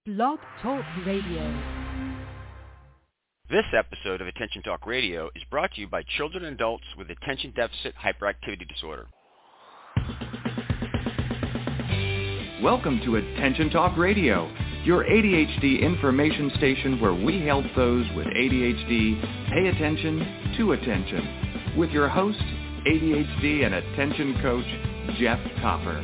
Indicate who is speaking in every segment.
Speaker 1: Blog Talk Radio.
Speaker 2: This episode of Attention Talk Radio is brought to you by children and adults with attention deficit hyperactivity disorder.
Speaker 3: Welcome to Attention Talk Radio, your ADHD information station where we help those with ADHD pay attention to attention. With your host, ADHD and attention coach, Jeff Copper.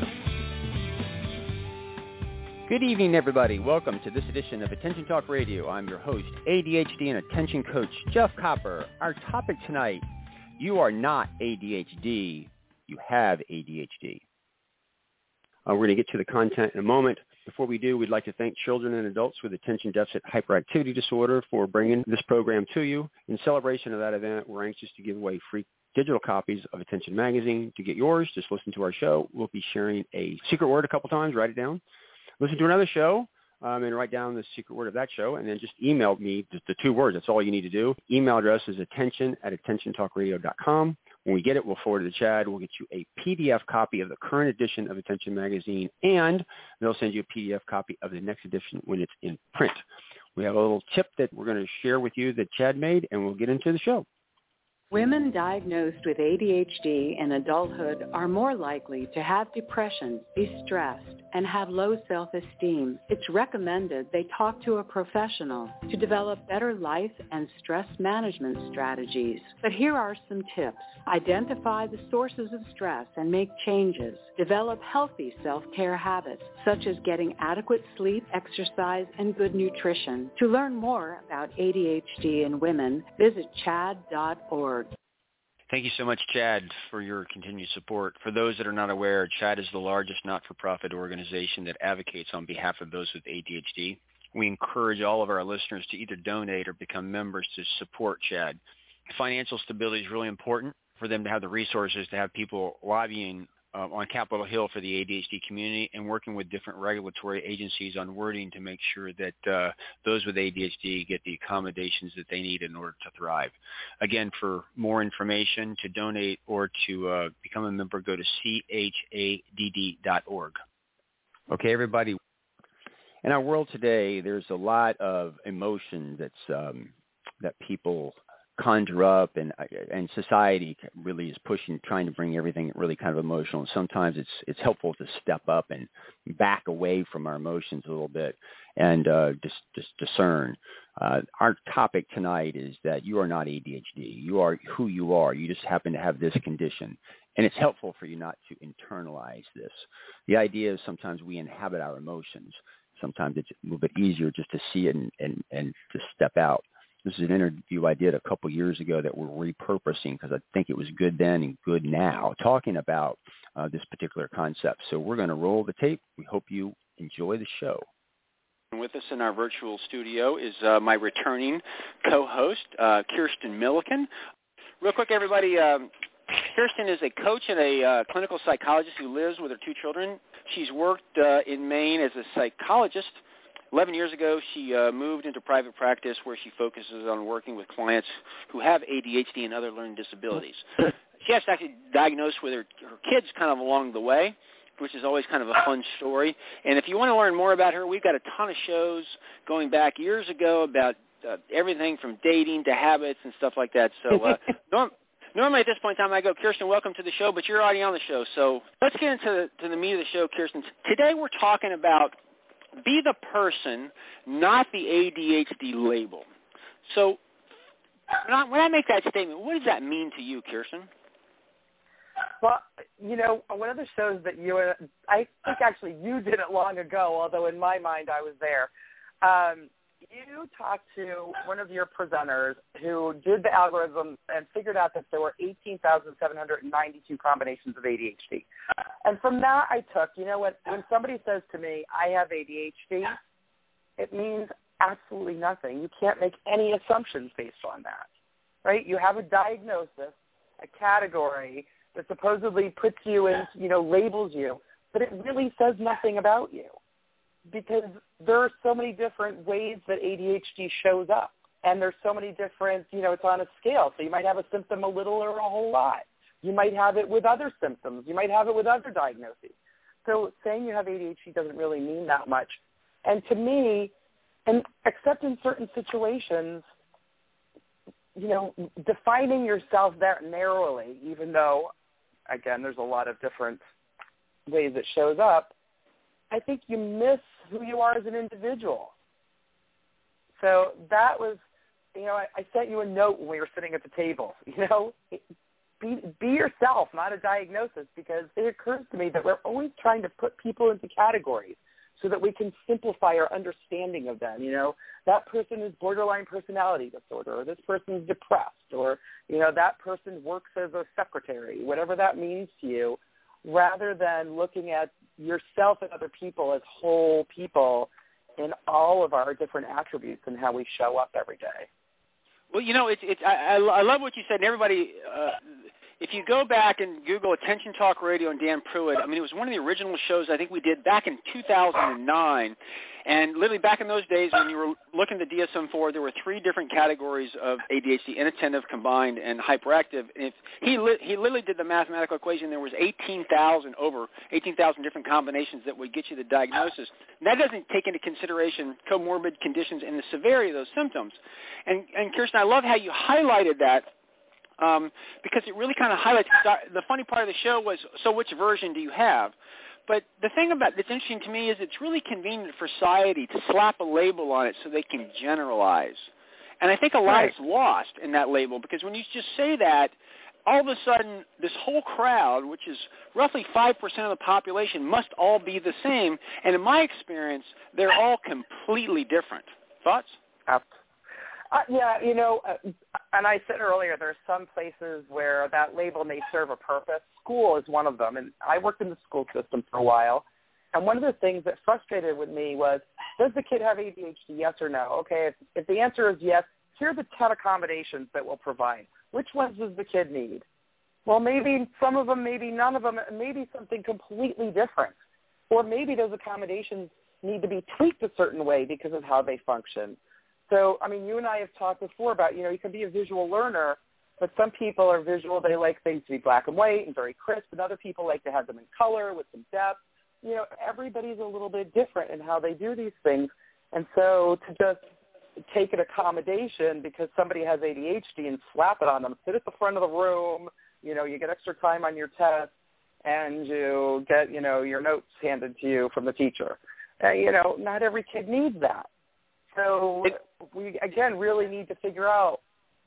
Speaker 2: Good evening, everybody. Welcome to this edition of Attention Talk Radio. I'm your host, ADHD and attention coach, Jeff Copper. Our topic tonight, you are not ADHD, you have ADHD. We're going to get to the content in a moment. Before we do, we'd like to thank children and adults with attention deficit hyperactivity disorder for bringing this program to you. In celebration of that event, we're anxious to give away free digital copies of Attention Magazine. To get yours, just listen to our show. We'll be sharing a secret word a couple times. Write it down. Listen to another show and write down the secret word of that show, and then just email me the two words. That's all you need to do. Email address is attention@attentiontalkradio.com. When we get it, we'll forward it to Chad. We'll get you a PDF copy of the current edition of Attention Magazine, and they'll send you a PDF copy of the next edition when it's in print. We have a little tip that we're going to share with you that Chad made, and we'll get into the show.
Speaker 4: Women diagnosed with ADHD in adulthood are more likely to have depression, be stressed, and have low self-esteem. It's recommended they talk to a professional to develop better life and stress management strategies. But here are some tips. Identify the sources of stress and make changes. Develop healthy self-care habits, such as getting adequate sleep, exercise, and good nutrition. To learn more about ADHD in women, visit chad.org.
Speaker 2: Thank you so much, Chad, for your continued support. For those that are not aware, Chad is the largest not-for-profit organization that advocates on behalf of those with ADHD. We encourage all of our listeners to either donate or become members to support Chad. Financial stability is really important for them to have the resources to have people lobbying on Capitol Hill for the ADHD community and working with different regulatory agencies on wording to make sure that those with ADHD get the accommodations that they need in order to thrive. Again, for more information, to donate or to become a member, go to chadd.org. Okay, everybody. In our world today, there's a lot of emotion that's that people conjure up, and society really is trying to bring everything really kind of emotional. And sometimes it's helpful to step up and back away from our emotions a little bit and just discern. Our topic tonight is that you are not ADHD. You are who you are. You just happen to have this condition. And it's helpful for you not to internalize this. The idea is sometimes we inhabit our emotions. Sometimes it's a little bit easier just to see it and to step out. This is an interview I did a couple years ago that we're repurposing because I think it was good then and good now, talking about this particular concept. So we're going to roll the tape. We hope you enjoy the show. With us in our virtual studio is my returning co-host, Kirsten Milliken. Real quick, everybody, Kirsten is a coach and a clinical psychologist who lives with her two children. She's worked in Maine as a psychologist. 11 years ago, she moved into private practice where she focuses on working with clients who have ADHD and other learning disabilities. She has actually diagnosed with her kids kind of along the way, which is always kind of a fun story. And if you want to learn more about her, we've got a ton of shows going back years ago about everything from dating to habits and stuff like that. So normally at this point in time I go, Kirsten, welcome to the show, but you're already on the show. So let's get into the meat of the show, Kirsten. Today we're talking about be the person, not the ADHD label. So when I make that statement, what does that mean to you, Kirsten?
Speaker 5: Well, you know, one of the shows that I think actually you did it long ago, although in my mind I was there. You talked to one of your presenters who did the algorithm and figured out that there were 18,792 combinations of ADHD. And from that I took, you know what, when somebody says to me, I have ADHD, it means absolutely nothing. You can't make any assumptions based on that, right? You have a diagnosis, a category that supposedly puts you in, you know, labels you, but it really says nothing about you. Because there are so many different ways that ADHD shows up. And there's so many different, you know, it's on a scale. So you might have a symptom a little or a whole lot. You might have it with other symptoms. You might have it with other diagnoses. So saying you have ADHD doesn't really mean that much. And to me, and except in certain situations, defining yourself that narrowly, even though, again, there's a lot of different ways it shows up, I think you miss who you are as an individual. So that was, I sent you a note when we were sitting at the table, be yourself, not a diagnosis, because it occurs to me that we're always trying to put people into categories so that we can simplify our understanding of them. That person is borderline personality disorder, or this person is depressed, or, that person works as a secretary, whatever that means to you, rather than looking at yourself and other people as whole people in all of our different attributes and how we show up every day.
Speaker 2: Well, I love what you said, and everybody, if you go back and Google Attention Talk Radio and Dan Pruitt, it was one of the original shows I think we did back in 2009. And literally back in those days when you were looking at the DSM-4, there were 3 different categories of ADHD, inattentive, combined, and hyperactive. And he literally did the mathematical equation. There was 18,000 different combinations that would get you the diagnosis. And that doesn't take into consideration comorbid conditions and the severity of those symptoms. And Kirsten, I love how you highlighted that. Because it really kind of highlights the funny part of the show was, so which version do you have? But the thing that's interesting to me is it's really convenient for society to slap a label on it so they can generalize. And I think a lot is lost in that label, because when you just say that, all of a sudden this whole crowd, which is roughly 5% of the population, must all be the same. And in my experience, they're all completely different. Thoughts?
Speaker 5: And I said earlier, there are some places where that label may serve a purpose. School is one of them, and I worked in the school system for a while. And one of the things that frustrated with me was, does the kid have ADHD, yes or no? Okay, if the answer is yes, here are the 10 accommodations that we'll provide. Which ones does the kid need? Well, maybe some of them, maybe none of them, maybe something completely different. Or maybe those accommodations need to be tweaked a certain way because of how they function. So, you and I have talked before about, you can be a visual learner, but some people are visual. They like things to be black and white and very crisp, and other people like to have them in color with some depth. Everybody's a little bit different in how they do these things. And so to just take an accommodation because somebody has ADHD and slap it on them, sit at the front of the room, you get extra time on your test, and you get, your notes handed to you from the teacher. Not every kid needs that. So we, again, really need to figure out,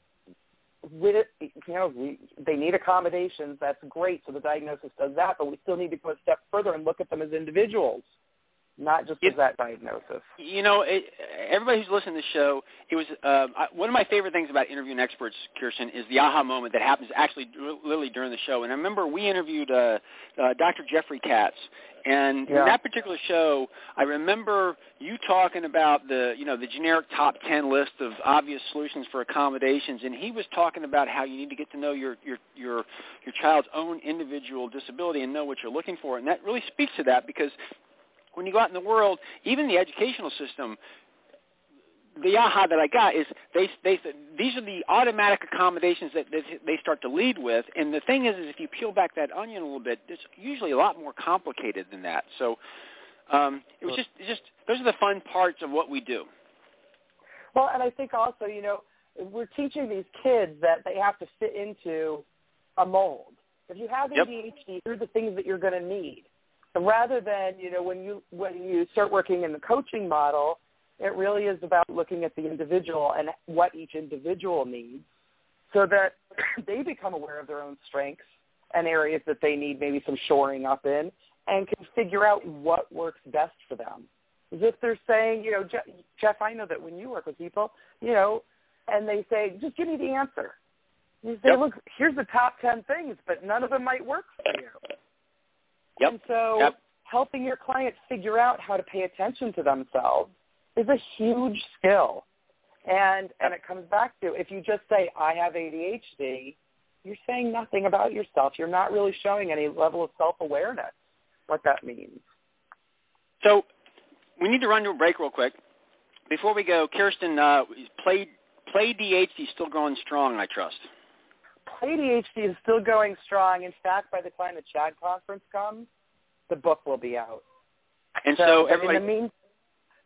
Speaker 5: they need accommodations. That's great. So the diagnosis does that, but we still need to go a step further and look at them as individuals, not just as that diagnosis.
Speaker 2: Everybody who's listening to the show, it was one of my favorite things about interviewing experts, Kirsten, is the aha moment that happens actually literally during the show. And I remember we interviewed Dr. Jeffrey Katz. And in that particular show, I remember you talking about the generic top 10 list of obvious solutions for accommodations, and he was talking about how you need to get to know your child's own individual disability and know what you're looking for. And that really speaks to that, because when you go out in the world, even the educational system, the aha that I got is these are the automatic accommodations that they start to lead with. And the thing is if you peel back that onion a little bit, it's usually a lot more complicated than that. So it was just those are the fun parts of what we do.
Speaker 5: Well, and I think also, we're teaching these kids that they have to fit into a mold. If you have ADHD, here are the things that you're going to need. So rather than, when you start working in the coaching model, it really is about looking at the individual and what each individual needs so that they become aware of their own strengths and areas that they need maybe some shoring up in and can figure out what works best for them. As if they're saying, Jeff, I know that when you work with people, and they say, just give me the answer. You say, look, here's the top 10 things, but none of them might work for you. And so helping your clients figure out how to pay attention to themselves is a huge skill. And it comes back to, if you just say, I have ADHD, you're saying nothing about yourself. You're not really showing any level of self-awareness, what that means. So
Speaker 2: we need to run to a break real quick. Before we go, Kirsten, Play DHD still going strong, I trust.
Speaker 5: Play DHD is still going strong. In fact, by the time the CHAD conference comes, the book will be out.
Speaker 2: And so everybody...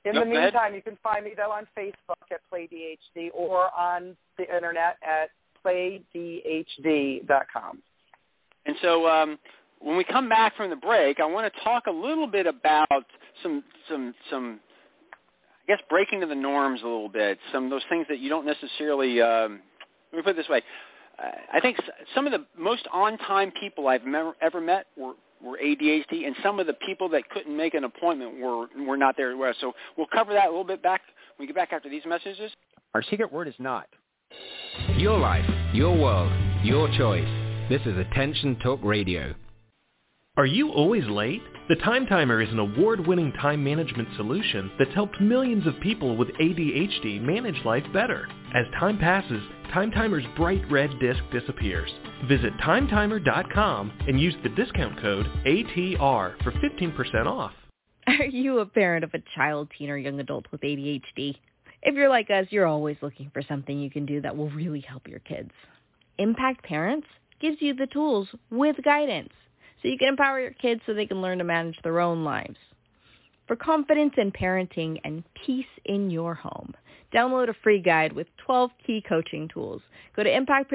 Speaker 5: In the meantime, you can find me, though, on Facebook at PlayDHD or on the Internet at playdhd.com.
Speaker 2: And so when we come back from the break, I want to talk a little bit about some I guess, breaking to the norms a little bit, some of those things that you don't necessarily let me put it this way. I think some of the most on-time people I've ever met were ADHD, and some of the people that couldn't make an appointment were not there as well. So we'll cover that a little bit back when we get back after these messages. Our secret word is not.
Speaker 6: Your life, your world, your choice. This is Attention Talk Radio.
Speaker 7: Are you always late? The Time Timer is an award-winning time management solution that's helped millions of people with ADHD manage life better. As time passes, Time Timer's bright red disc disappears. Visit timetimer.com and use the discount code ATR for 15% off.
Speaker 8: Are you a parent of a child, teen, or young adult with ADHD? If you're like us, you're always looking for something you can do that will really help your kids. Impact Parents gives you the tools with guidance, so you can empower your kids so they can learn to manage their own lives. For confidence in parenting and peace in your home, download a free guide with 12 key coaching tools. Go to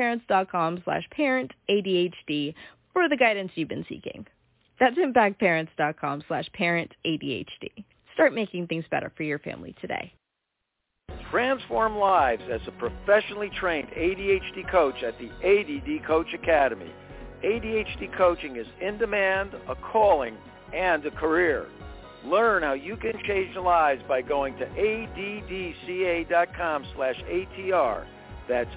Speaker 8: impactparents.com/parent-ADHD for the guidance you've been seeking. That's impactparents.com/parent-ADHD. Start making things better for your family today.
Speaker 9: Transform lives as a professionally trained ADHD coach at the ADD Coach Academy. ADHD coaching is in demand, a calling, and a career. Learn how you can change lives by going to addca.com/ATR. That's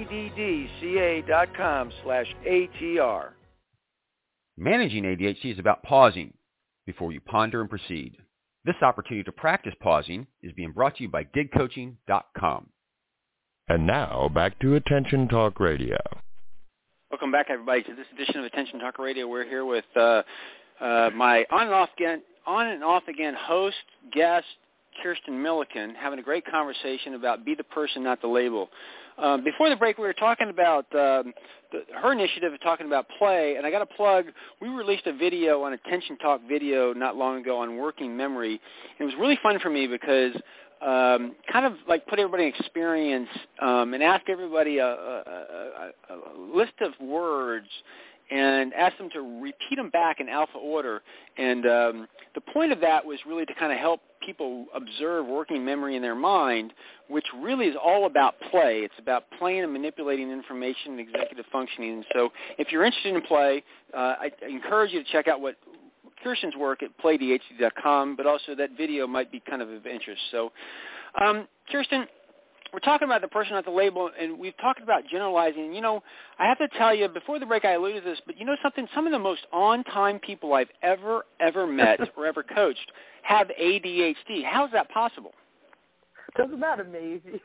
Speaker 9: addca.com/ATR.
Speaker 2: Managing ADHD is about pausing before you ponder and proceed. This opportunity to practice pausing is being brought to you by digcoaching.com.
Speaker 10: And now, back to Attention Talk Radio.
Speaker 2: Welcome back, everybody, to this edition of Attention Talk Radio. We're here with my on and off again host, guest, Kirsten Milliken, having a great conversation about Be the Person, Not the Label. Before the break, we were talking about her initiative of talking about play, and I got to plug, we released a video on Attention Talk Video not long ago on working memory. It was really fun for me because kind of like put everybody in experience and ask everybody a list of words and ask them to repeat them back in alpha order. And the point of that was really to kind of help people observe working memory in their mind, which really is all about play. It's about playing and manipulating information and executive functioning. And so if you're interested in play, I encourage you to check out what Kirsten's work at playdhd.com, but also that video might be kind of interest. So, Kirsten, we're talking about the person, not the label, and we've talked about generalizing. You know, I have to tell you, before the break I alluded to this, but you know something? Some of the most on-time people I've ever met or ever coached have ADHD. How is that possible?
Speaker 5: Doesn't that amaze you?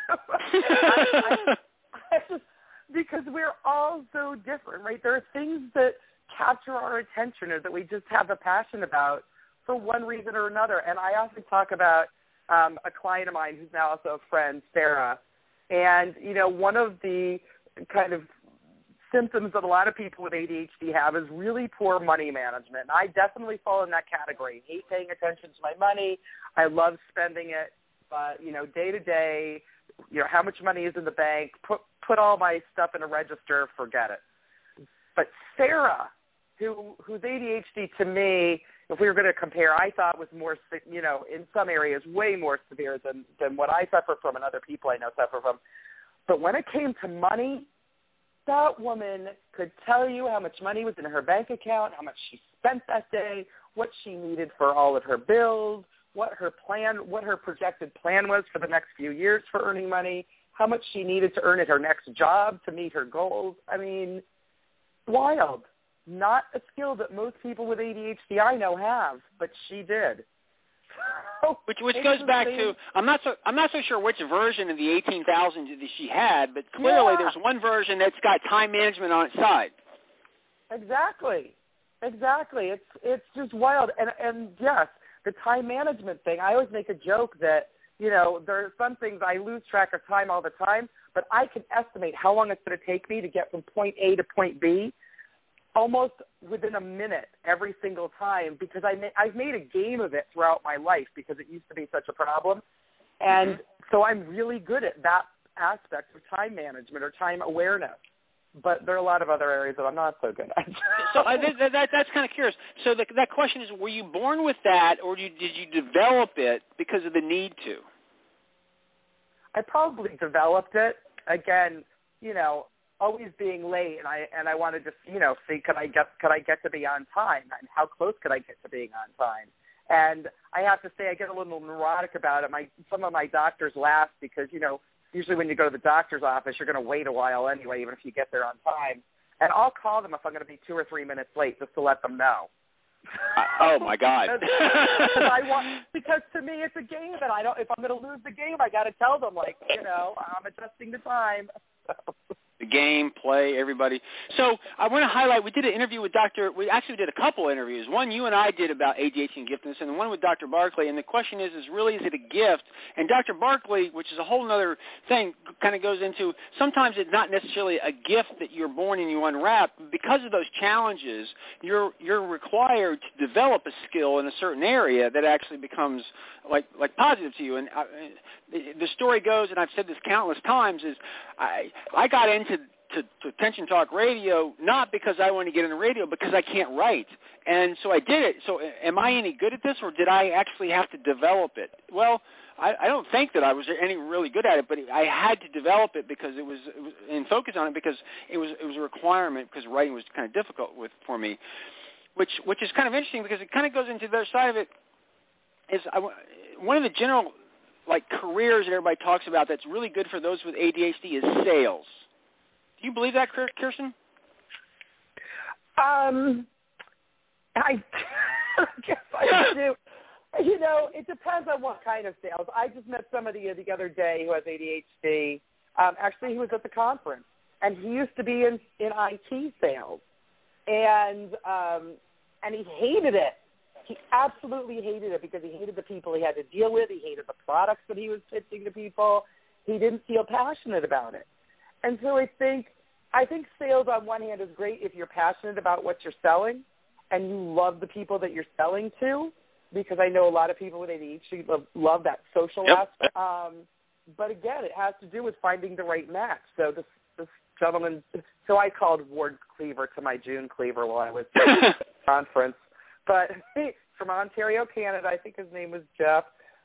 Speaker 5: Because we're all so different, right? There are things that capture our attention or that we just have a passion about for one reason or another. And I often talk about a client of mine who's now also a friend, Sarah. And, you know, one of the kind of symptoms that a lot of people with ADHD have is really poor money management. And I definitely fall in that category. I hate paying attention to my money. I love spending it, but, you know, day to day, you know, how much money is in the bank, put all my stuff in a register, forget it. But Sarah, who's ADHD to me, if we were going to compare, I thought was more, you know, in some areas way more severe than what I suffer from and other people I know suffer from. But when it came to money, that woman could tell you how much money was in her bank account, how much she spent that day, what she needed for all of her bills, what her projected plan was for the next few years for earning money, how much she needed to earn at her next job to meet her goals. I mean, wild. Not a skill that most people with ADHD I know have, but she did.
Speaker 2: Which goes back to, I'm not so sure which version of the 18,000 that she had, but clearly there's one version that's got time management on its side.
Speaker 5: Exactly. It's just wild. And yes, the time management thing, I always make a joke that, you know, there are some things I lose track of time all the time, but I can estimate how long it's going to take me to get from point A to point B. almost within a minute every single time because I've made a game of it throughout my life because it used to be such a problem. And so I'm really good at that aspect of time management or time awareness. But there are a lot of other areas that I'm not so good at.
Speaker 11: So that's kind of curious. So that question is, were you born with that, or did you develop it because of the need to?
Speaker 5: I probably developed it. Again, always being late, and I wanted to, see could I get to be on time, and how close could I get to being on time? And I have to say, I get a little neurotic about it. Some of my doctors laugh because usually when you go to the doctor's office, you're going to wait a while anyway, even if you get there on time. And I'll call them if I'm going to be 2 or 3 minutes late just to let them know.
Speaker 11: Oh my God!
Speaker 5: Because to me it's a game, and I don't. If I'm going to lose the game, I got to tell them I'm adjusting the time.
Speaker 11: The game, play, everybody. So I want to highlight, we did an interview with we actually did a couple interviews. One you and I did about ADHD and giftedness, and one with Dr. Barkley. And the question is really, is it a gift? And Dr. Barkley, which is a whole other thing, kind of goes into, sometimes it's not necessarily a gift that you're born and you unwrap. Because of those challenges, you're required to develop a skill in a certain area that actually becomes like positive to you. And the story goes, and I've said this countless times, is I got into Attention Talk Radio not because I wanted to get in the radio, because I can't write. And so I did it. So am I any good at this, or did I actually have to develop it? Well, I don't think that I was any really good at it, but I had to develop it because it was and focus on it because it was a requirement, because writing was kind of difficult for me, which is kind of interesting because it kind of goes into the other side of it. Is one of the general careers that everybody talks about that's really good for those with ADHD is sales. Do you believe that, Kirsten?
Speaker 5: I guess I do. It depends on what kind of sales. I just met somebody the other day who has ADHD. Actually, he was at the conference, and he used to be in IT sales, and he hated it. He absolutely hated it because he hated the people he had to deal with. He hated the products that he was pitching to people. He didn't feel passionate about it. And so I think sales on one hand is great if you're passionate about what you're selling and you love the people that you're selling to, because I know a lot of people with ADHD love that social aspect. But again, it has to do with finding the right match. So this gentleman, so I called Ward Cleaver to my June Cleaver while I was at the conference. But from Ontario, Canada, I think his name was Jeff.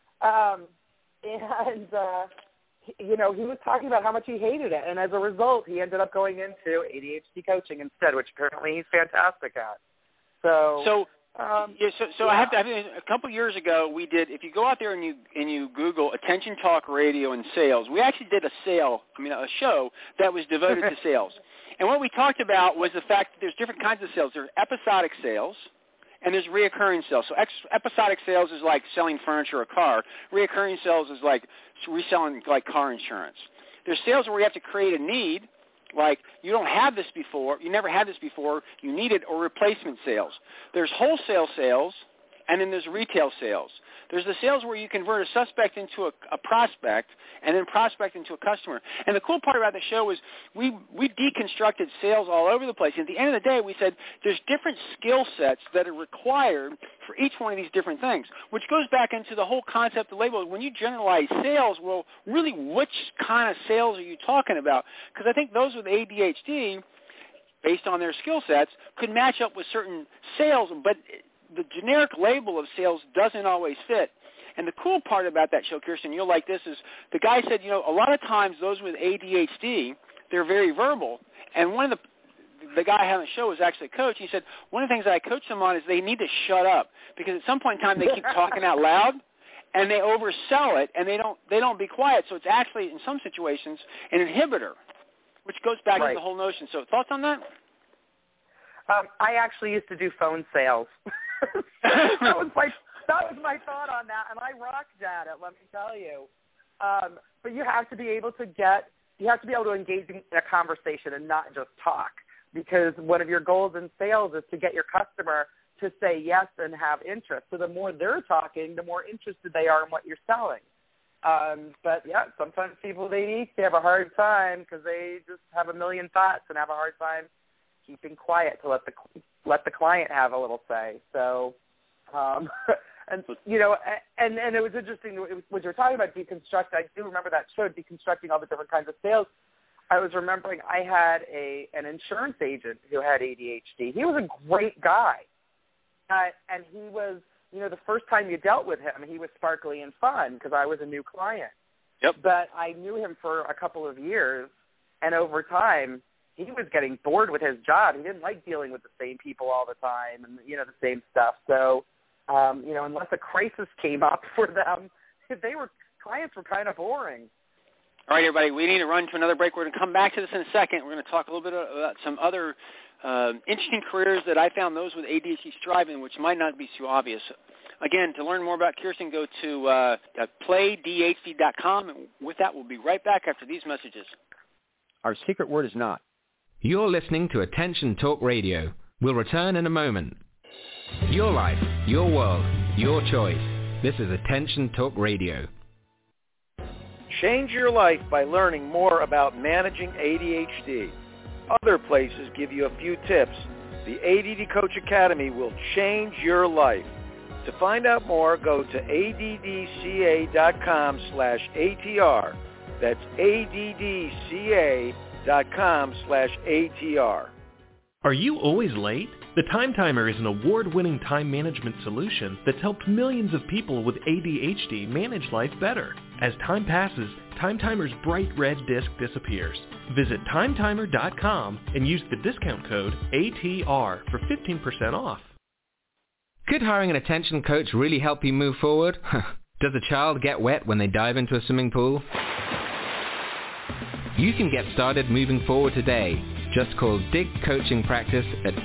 Speaker 5: He was talking about how much he hated it. And as a result, he ended up going into ADHD coaching instead, which apparently he's fantastic at. So I have to. A couple years ago, we did. If you go out there and you Google Attention Talk Radio and sales, we actually did a show that was devoted to sales. And what we talked about was the fact that there's different kinds of sales. There's episodic sales, and there's reoccurring sales. So episodic sales is like selling furniture or a car. Reoccurring sales is like reselling car insurance. There's sales where you have to create a need, like you don't have this before, you never had this before, you need it, or replacement sales. There's wholesale sales, and then there's retail sales. There's the sales where you convert a suspect into a prospect, and then prospect into a customer. And the cool part about the show is we deconstructed sales all over the place. At the end of the day, we said there's different skill sets that are required for each one of these different things, which goes back into the whole concept of labels. When you generalize sales, well, really, which kind of sales are you talking about? Because I think those with ADHD, based on their skill sets, could match up with certain sales, but the generic label of sales doesn't always fit. And the cool part about that show, Kirsten, you'll like this, is the guy said, a lot of times those with ADHD, they're very verbal. And one of the guy having the show was actually a coach. He said, one of the things that I coach them on is they need to shut up, because at some point in time they keep talking out loud and they oversell it, and they don't be quiet. So it's actually, in some situations, an inhibitor, which goes back to the whole notion. So thoughts on that? I actually used to do phone sales. that was my thought on that, and I rocked at it, let me tell you. But you have to be able to engage in a conversation and not just talk, because one of your goals in sales is to get your customer to say yes and have interest. So the more they're talking, the more interested they are in what you're selling. But yeah, sometimes people, they have a hard time because they just have a million thoughts and have a hard time keeping quiet to let the client have a little say. So, and you know, and it was interesting when you were talking about deconstruct. I do remember that show, deconstructing all the different kinds of sales. I was remembering I had an insurance agent who had ADHD. He was a great guy, and he was, you know, the first time you dealt with him, he was sparkly and fun because I was a new client.
Speaker 11: Yep.
Speaker 5: But I knew him for a couple of years, and over time, he was getting bored with his job. He didn't like dealing with the same people all the time and, you know, the same stuff. So, you know, unless a crisis came up for them, clients were kind of boring.
Speaker 11: All right, everybody, we need to run to another break. We're going to come back to this in a second. We're going to talk a little bit about some other interesting careers that I found those with ADHD thrive in, which might not be too obvious. Again, to learn more about Kirsten, go to playdhd.com. And with that, we'll be right back after these messages.
Speaker 2: Our secret word is not.
Speaker 6: You're listening to Attention Talk Radio. We'll return in a moment. Your life, your world, your choice. This is Attention Talk Radio.
Speaker 9: Change your life by learning more about managing ADHD. Other places give you a few tips. The ADD Coach Academy will change your life. To find out more, go to addca.com/ATR. That's addca.com/ATR.
Speaker 7: Are you always late? The Time Timer is an award-winning time management solution that's helped millions of people with ADHD manage life better. As time passes, Time Timer's bright red disc disappears. Visit timetimer.com and use the discount code ATR for 15% off.
Speaker 6: Could hiring an attention coach really help you move forward? Does a child get wet when they dive into a swimming pool? You can get started moving forward today. Just call Dig Coaching Practice at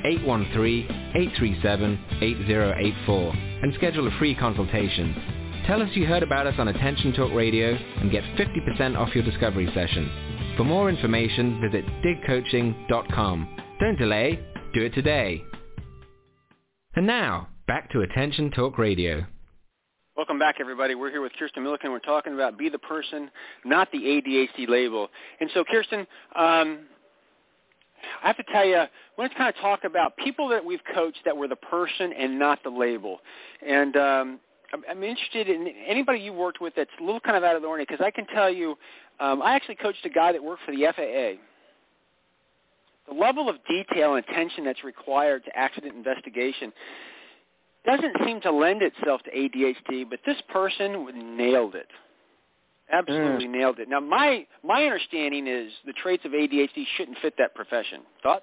Speaker 6: 813-837-8084 and schedule a free consultation. Tell us you heard about us on Attention Talk Radio and get 50% off your discovery session. For more information, visit digcoaching.com. Don't delay, do it today. And now, back to Attention Talk Radio.
Speaker 11: Welcome back, everybody. We're here with Kirsten Milliken. We're talking about be the person, not the ADHD label. And so, Kirsten, I have to tell you, I want to kind of talk about people that we've coached that were the person and not the label. And I'm interested in anybody you worked with that's a little kind of out of the ordinary, because I can tell you, I actually coached a guy that worked for the FAA. The level of detail and attention that's required to accident investigation doesn't seem to lend itself to ADHD, but this person nailed it. Absolutely nailed it. Now, my understanding is the traits of ADHD shouldn't fit that profession. Thoughts?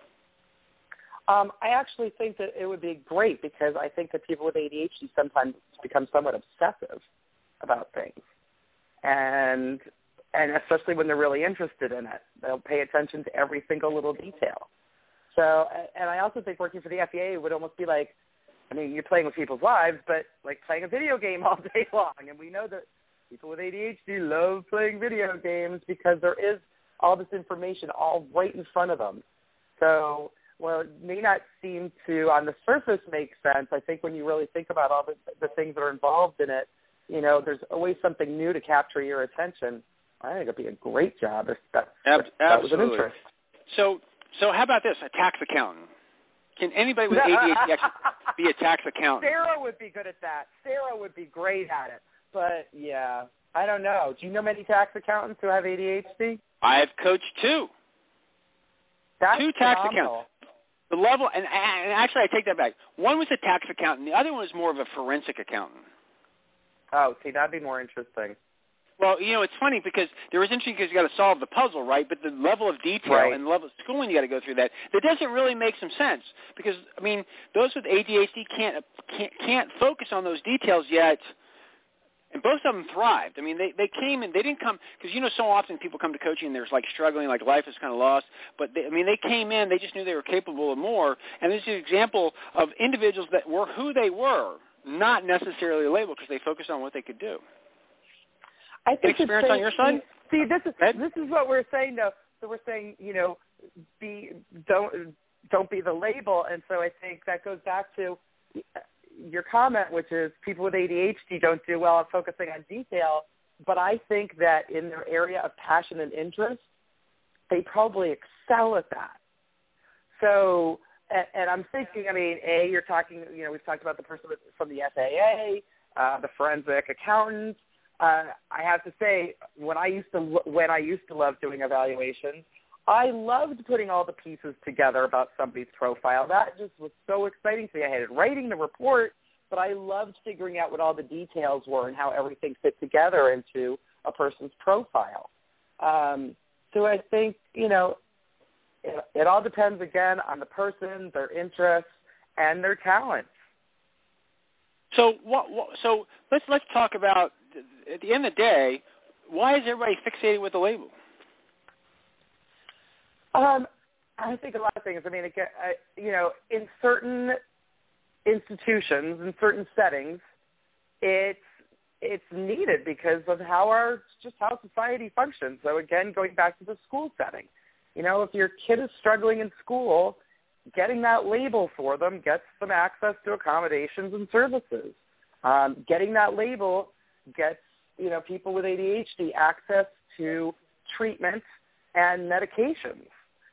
Speaker 5: I actually think that it would be great, because I think that people with ADHD sometimes become somewhat obsessive about things, and especially when they're really interested in it, they'll pay attention to every single little detail. So, and I also think working for the FAA would almost be like, I mean, you're playing with people's lives, but like playing a video game all day long, and we know that people with ADHD love playing video games because there is all this information all right in front of them. So, well, it may not seem to, on the surface, make sense. I think when you really think about all the things that are involved in it, you know, there's always something new to capture your attention. I think it'd be a great job if that was an interest.
Speaker 11: So how about this, a tax accountant? Can anybody with ADHD actually be a tax accountant?
Speaker 5: Sarah would be good at that. Sarah would be great at it. But, yeah, I don't know. Do you know many tax accountants who have ADHD?
Speaker 11: I have coached two.
Speaker 5: That's
Speaker 11: two tax
Speaker 5: phenomenal.
Speaker 11: accountants. The level, and actually I take that back. One was a tax accountant. The other one was more of a forensic accountant.
Speaker 5: Oh, see, that'd be more interesting.
Speaker 11: Well, you know, it's funny because there was interesting because you got to solve the puzzle, right? But the level of detail and the level of schooling you got to go through that doesn't really make some sense because I mean, those with ADHD can't focus on those details yet, and both of them thrived. I mean, they came and they didn't come because you know so often people come to coaching and there's like struggling, like life is kind of lost. But they came in, they just knew they were capable of more, and this is an example of individuals that were who they were, not necessarily labeled because they focused on what they could do.
Speaker 5: I think
Speaker 11: experience on your side?
Speaker 5: See, this is what we're saying though. So we're saying, you know, don't be the label, and so I think that goes back to your comment, which is people with ADHD don't do well at focusing on detail. But I think that in their area of passion and interest, they probably excel at that. So, and I'm thinking, I mean, you're talking, we've talked about the person from the FAA, the forensic accountant. I have to say, when I used to love doing evaluations, I loved putting all the pieces together about somebody's profile. That just was so exciting to me. I hated writing the report, but I loved figuring out what all the details were and how everything fit together into a person's profile. So I think, it all depends, again, on the person, their interests, and their talents.
Speaker 11: So so let's talk about, at the end of the day, why is everybody fixated with the label?
Speaker 5: I think a lot of things. I mean, in certain institutions, in certain settings, it's needed because of how society functions. So again, going back to the school setting, if your kid is struggling in school, getting that label for them gets them access to accommodations and services. Getting that label gets, people with ADHD access to treatment and medications.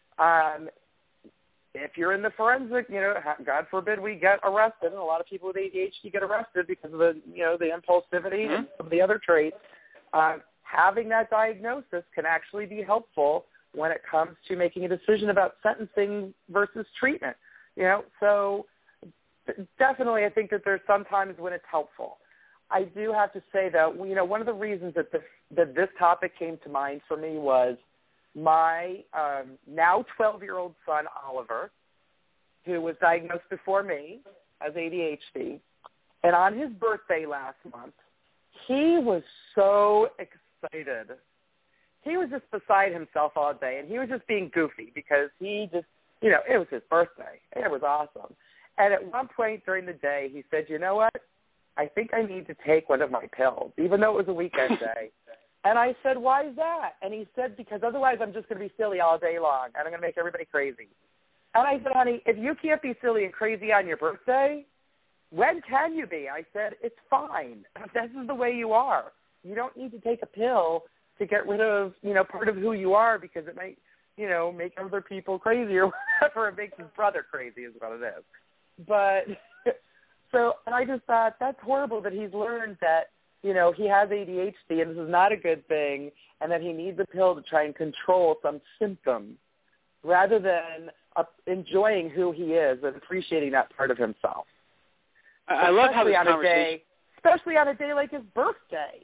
Speaker 5: If you're in the forensic, God forbid we get arrested, and a lot of people with ADHD get arrested because of the impulsivity and some of the other traits. Having that diagnosis can actually be helpful when it comes to making a decision about sentencing versus treatment. So definitely I think that there's sometimes when it's helpful. I do have to say, though, one of the reasons that this topic came to mind for me was my now 12-year-old son, Oliver, who was diagnosed before me as ADHD. And on his birthday last month, he was so excited. He was just beside himself all day, and he was just being goofy because he just, it was his birthday. It was awesome. And at one point during the day, he said, you know what? I think I need to take one of my pills, even though it was a weekend day. And I said, why is that? And he said, because otherwise I'm just going to be silly all day long, and I'm going to make everybody crazy. And I said, honey, if you can't be silly and crazy on your birthday, when can you be? I said, it's fine. This is the way you are. You don't need to take a pill to get rid of, part of who you are because it might, make other people crazy or whatever. It makes his brother crazy is what it is. But so, and I just thought that's horrible that he's learned that, he has ADHD and this is not a good thing and that he needs a pill to try and control some symptom rather than enjoying who he is and appreciating that part of himself.
Speaker 11: I love how this conversation...
Speaker 5: Especially on a day like his birthday.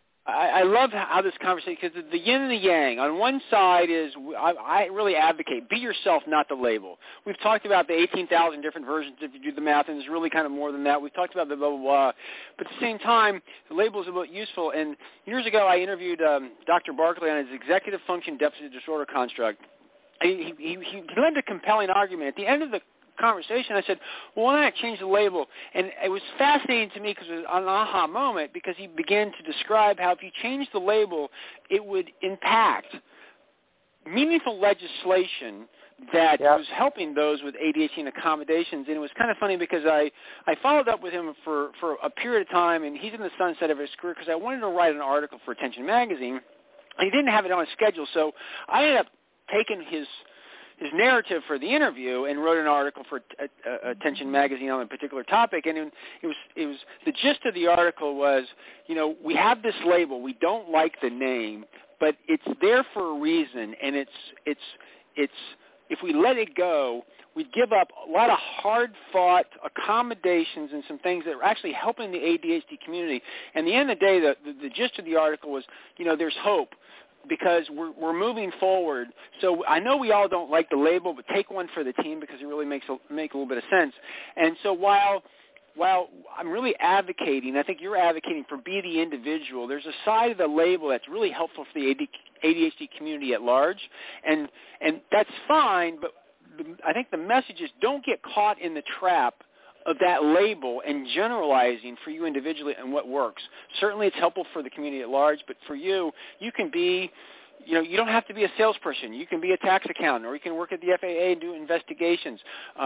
Speaker 11: I love how this conversation, because the yin and the yang. On one side is, I really advocate, be yourself, not the label. We've talked about the 18,000 different versions if you do the math, and there's really kind of more than that. We've talked about the blah, blah, blah. But at the same time, the label is about useful. And years ago, I interviewed Dr. Barkley on his executive function deficit disorder construct. He led a compelling argument. At the end of the conversation, I said, well, why not change the label? And it was fascinating to me because it was an aha moment, because he began to describe how if you change the label, it would impact meaningful legislation that was helping those with ADHD and accommodations. And it was kind of funny because I followed up with him for a period of time, and he's in the sunset of his career because I wanted to write an article for Attention Magazine. And he didn't have it on his schedule, so I ended up taking his narrative for the interview and wrote an article for Attention Magazine on a particular topic. And it was the gist of the article was, we have this label, we don't like the name, but it's there for a reason, and it's if we let it go, we'd give up a lot of hard-fought accommodations and some things that are actually helping the ADHD community. And at the end of the day, the gist of the article was, there's hope, because we're moving forward. So I know we all don't like the label, but take one for the team because it really make a little bit of sense. And so while I'm really advocating, I think you're advocating for be the individual, there's a side of the label that's really helpful for the ADHD community at large, and that's fine, but I think the message is don't get caught in the trap of that label and generalizing for you individually and what works. Certainly it's helpful for the community at large, but for you can be, you don't have to be a salesperson. You can be a tax accountant, or you can work at the FAA and do investigations.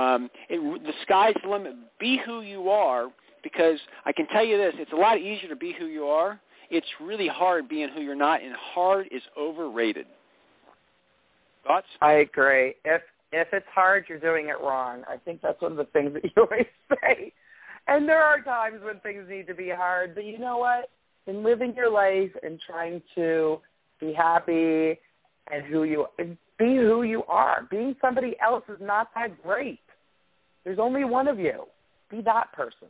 Speaker 11: The sky's the limit. Be who you are, because I can tell you this, it's a lot easier to be who you are. It's really hard being who you're not, and hard is overrated. Thoughts?
Speaker 5: I agree. if it's hard, you're doing it wrong. I think that's one of the things that you always say. And there are times when things need to be hard, but you know what? In living your life and trying to be happy and be who you are, being somebody else is not that great. There's only one of you. Be that person.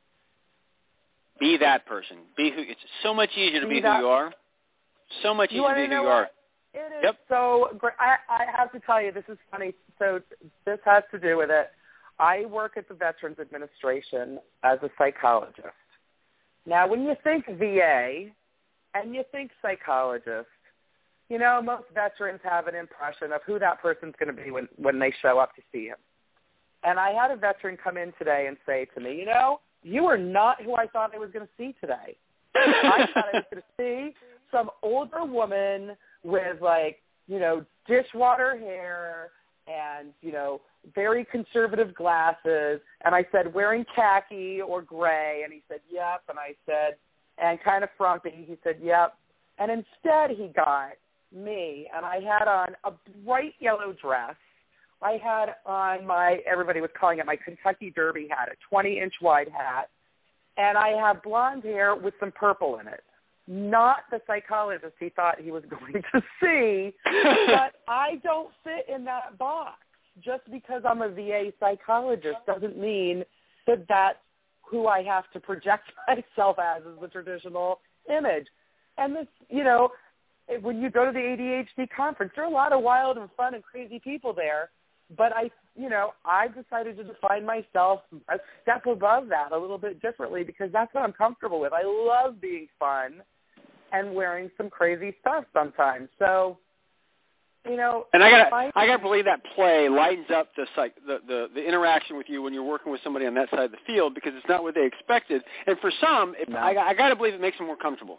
Speaker 11: Be that person. It's so much easier to be who you are. So much easier to be who you are.
Speaker 5: It is so great. I have to tell you, this is funny. So this has to do with it. I work at the Veterans Administration as a psychologist. Now, when you think VA and you think psychologist, you know, most veterans have an impression of who that person's going to be when they show up to see him. And I had a veteran come in today and say to me, you know, you are not who I thought I was going to see today. I thought I was going to see some older woman with, like, you know, dishwater hair and, you know, very conservative glasses. And I said, wearing khaki or gray. And he said, yep. And I said, and kind of frumpy. He said, yep. And instead he got me, and I had on a bright yellow dress. I had on everybody was calling it my Kentucky Derby hat, a 20-inch wide hat. And I have blonde hair with some purple in it. Not the psychologist he thought he was going to see, but I don't fit in that box. Just because I'm a VA psychologist doesn't mean that that's who I have to project myself as the traditional image. And this, you know, when you go to the ADHD conference, there are a lot of wild and fun and crazy people there. But I decided to define myself a step above that, a little bit differently, because that's what I'm comfortable with. I love being fun and wearing some crazy stuff sometimes. So, you know,
Speaker 11: and I gotta believe that play lightens up the interaction with you when you're working with somebody on that side of the field, because it's not what they expected. And for some, I gotta believe it makes them more comfortable.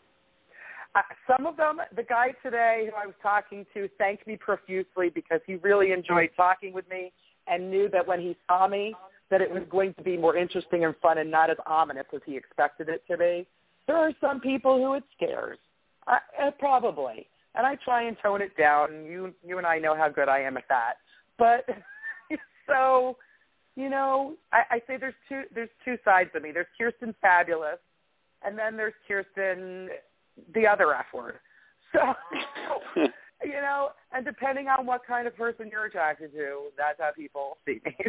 Speaker 5: Some of them, the guy today who I was talking to thanked me profusely because he really enjoyed talking with me and knew that when he saw me that it was going to be more interesting and fun and not as ominous as he expected it to be. There are some people who it scares, probably, and I try and tone it down. You and I know how good I am at that. But so, you know, I say there's two sides of me. There's Kirsten Fabulous, and then there's Kirsten the other F word. So, you know, and depending on what kind of person you're attracted to, that's how people see me.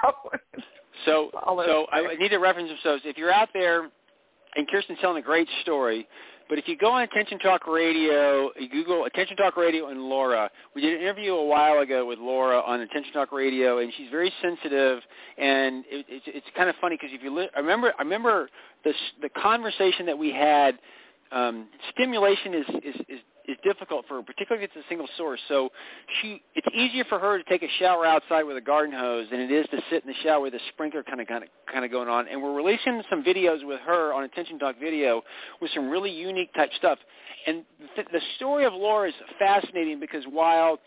Speaker 11: So I need a reference of those. If you're out there, and Kirsten's telling a great story, but if you go on Attention Talk Radio, you Google Attention Talk Radio and Laura. We did an interview a while ago with Laura on Attention Talk Radio, and she's very sensitive, and it's kind of funny because if you I remember the conversation that we had. Stimulation is difficult for her, particularly if it's a single source. So it's easier for her to take a shower outside with a garden hose than it is to sit in the shower with a sprinkler kind of going on. And we're releasing some videos with her on Attention Talk Video with some really unique type stuff. And the story of Laura is fascinating because while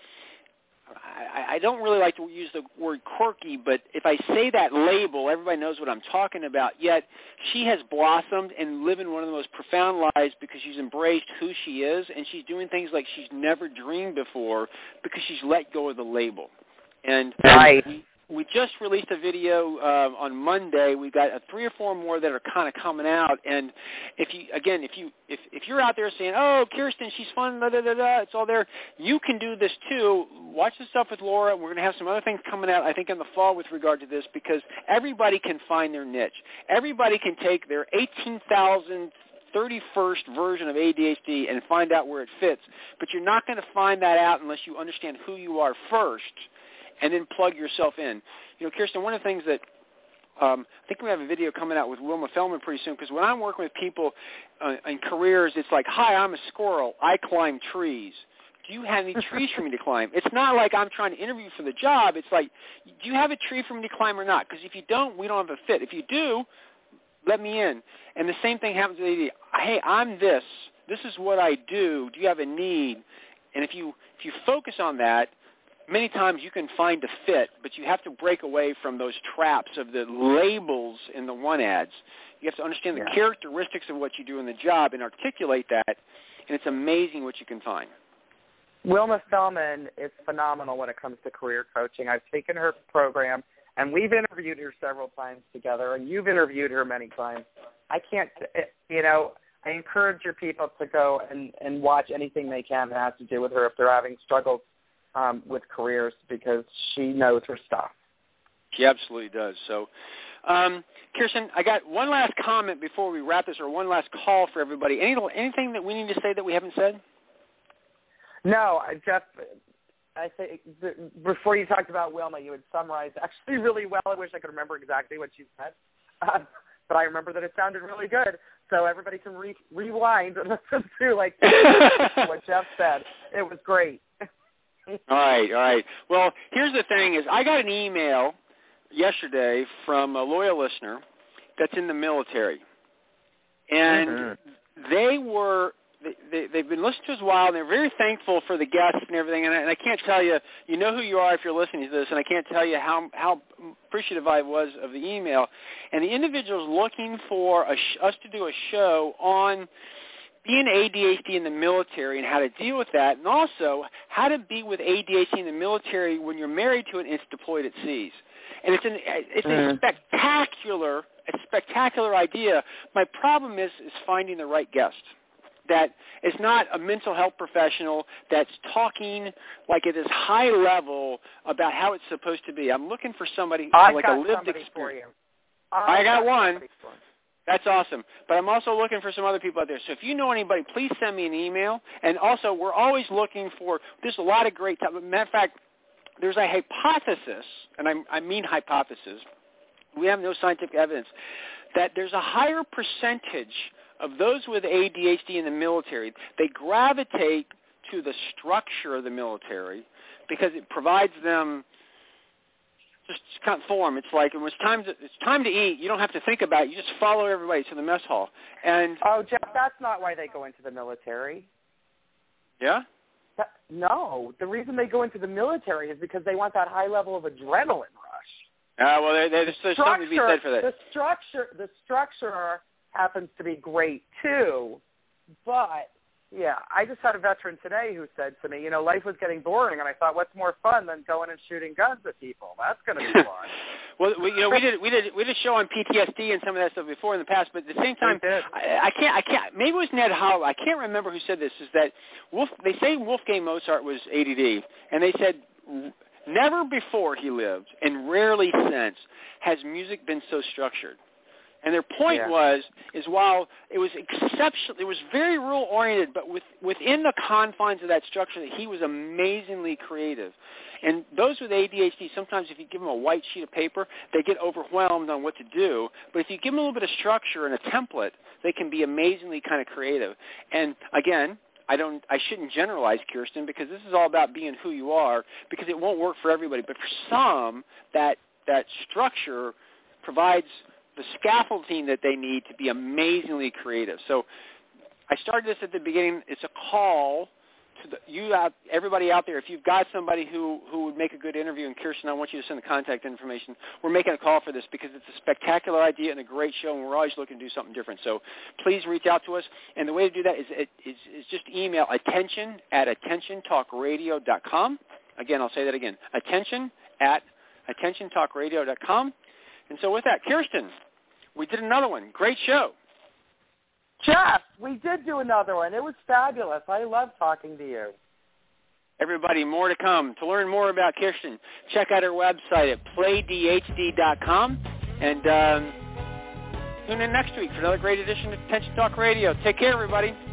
Speaker 11: I don't really like to use the word quirky, but if I say that label, everybody knows what I'm talking about. Yet she has blossomed and lived in one of the most profound lives because she's embraced who she is, and she's doing things like she's never dreamed before because she's let go of the label. And we just released a video on Monday. We got 3 or 4 more that are kind of coming out. And if you're out there saying, "Oh, Kirsten, she's fun, da da da da," it's all there. You can do this too. Watch the stuff with Laura. We're going to have some other things coming out, I think, in the fall with regard to this, because everybody can find their niche. Everybody can take their 31st version of ADHD and find out where it fits. But you're not going to find that out unless you understand who you are first, and then plug yourself in. You know, Kirsten, one of the things that I think we have a video coming out with Wilma Feldman pretty soon, because when I'm working with people in careers, it's like, "Hi, I'm a squirrel. I climb trees. Do you have any trees for me to climb?" It's not like I'm trying to interview for the job. It's like, do you have a tree for me to climb or not? Because if you don't, we don't have a fit. If you do, let me in. And the same thing happens with ADHD. Hey, I'm this. This is what I do. Do you have a need? And if you focus on that, many times you can find a fit, but you have to break away from those traps of the labels in the one ads. You have to understand the characteristics of what you do in the job and articulate that, and it's amazing what you can find.
Speaker 5: Wilma Fellman is phenomenal when it comes to career coaching. I've taken her program, and we've interviewed her several times together, and you've interviewed her many times. I encourage your people to go and watch anything they can that has to do with her if they're having struggles with careers, because she knows her stuff.
Speaker 11: She absolutely does. So, Kirsten, I got one last comment before we wrap this, or one last call for everybody. Anything that we need to say that we haven't said?
Speaker 5: No, Jeff, I think before you talked about Wilma, you had summarized actually really well. I wish I could remember exactly what you said, but I remember that it sounded really good. So everybody can rewind and listen to what Jeff said. It was great.
Speaker 11: All right. Well, here's the thing: is I got an email yesterday from a loyal listener that's in the military, and they've been listening to us a while, and they're very thankful for the guests and everything. And I can't tell you, you know who you are if you're listening to this, and I can't tell you how appreciative I was of the email. And the individual's looking for us to do a show on being ADHD in the military and how to deal with that, and also how to be with ADHD in the military when you're married to an it's deployed at seas. And it's a spectacular idea. My problem is finding the right guest that is not a mental health professional that's talking like it is high level about how it's supposed to be. I'm looking for somebody like a lived experience. I got one. That's awesome. But I'm also looking for some other people out there. So if you know anybody, please send me an email. And also, we're always looking for – there's a lot of great – matter of fact, there's a hypothesis, and I mean hypothesis. We have no scientific evidence that there's a higher percentage of those with ADHD in the military. They gravitate to the structure of the military because it provides them just kind of form. It's like when it's time to eat, you don't have to think about it. You just follow everybody to the mess hall. And
Speaker 5: Jeff, that's not why they go into the military.
Speaker 11: Yeah?
Speaker 5: No, the reason they go into the military is because they want that high level of adrenaline rush.
Speaker 11: Well, there's something to be said for that.
Speaker 5: The structure happens to be great too, but yeah, I just had a veteran today who said to me, life was getting boring, and I thought, what's more fun than going and shooting guns at people? That's going to be fun.
Speaker 11: Well, we did a show on PTSD and some of that stuff before in the past, but at the same time, I can't. Maybe it was Ned Hollow. I can't remember who said this. Is that they say Wolfgang Mozart was ADD, and they said never before he lived, and rarely since, has music been so structured. And their point is while it was exceptional, it was very rule-oriented, but within the confines of that structure, he was amazingly creative. And those with ADHD, sometimes if you give them a white sheet of paper, they get overwhelmed on what to do. But if you give them a little bit of structure and a template, they can be amazingly kind of creative. And again, I shouldn't generalize, Kirsten, because this is all about being who you are, because it won't work for everybody. But for some, that structure provides the scaffolding that they need to be amazingly creative. So I started this at the beginning. It's a call to everybody out there. If you've got somebody who would make a good interview, and Kirsten, I want you to send the contact information. We're making a call for this because it's a spectacular idea and a great show, and we're always looking to do something different. So please reach out to us. And the way to do that is just email attention@attentiontalkradio.com. Again, I'll say that again, attention@attentiontalkradio.com. And so with that, Kirsten, we did another one. Great show.
Speaker 5: Jeff, we did do another one. It was fabulous. I love talking to you.
Speaker 11: Everybody, more to come. To learn more about Kirsten, check out her website at playdhd.com. And tune in next week for another great edition of Attention Talk Radio. Take care, everybody.